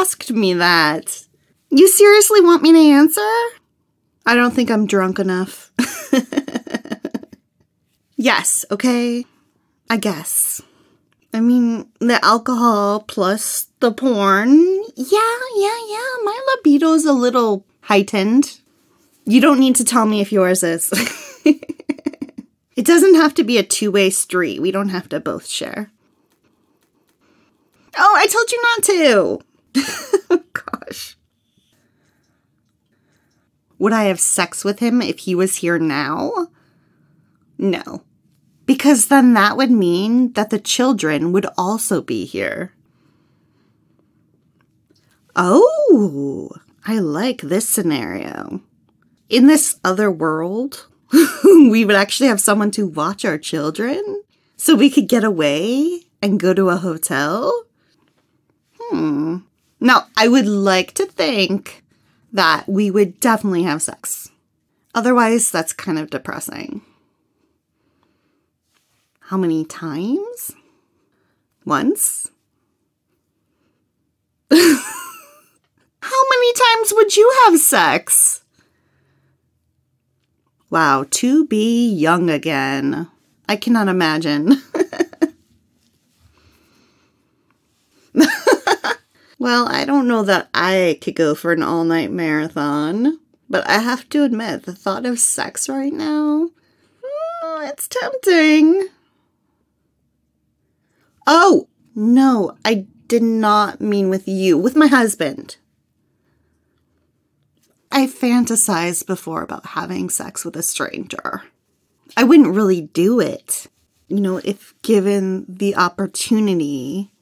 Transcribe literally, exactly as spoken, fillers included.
asked me that. You seriously want me to answer? I don't think I'm drunk enough. Yes, okay? I guess. I mean, the alcohol plus the porn. Yeah, yeah, yeah. My libido's a little heightened. You don't need to tell me if yours is. It doesn't have to be a two-way street. We don't have to both share. Oh, I told you not to. Gosh. Would I have sex with him if he was here now? No. Because then that would mean that the children would also be here. Oh, I like this scenario. In this other world, we would actually have someone to watch our children so we could get away and go to a hotel. Hmm. Now, I would like to think that we would definitely have sex. Otherwise, that's kind of depressing. How many times? Once? How many times would you have sex? Wow, to be young again. I cannot imagine. Well, I don't know that I could go for an all-night marathon, but I have to admit, the thought of sex right now, oh, it's tempting. Oh, no, I did not mean with you, with my husband. I fantasized before about having sex with a stranger. I wouldn't really do it, you know, if given the opportunity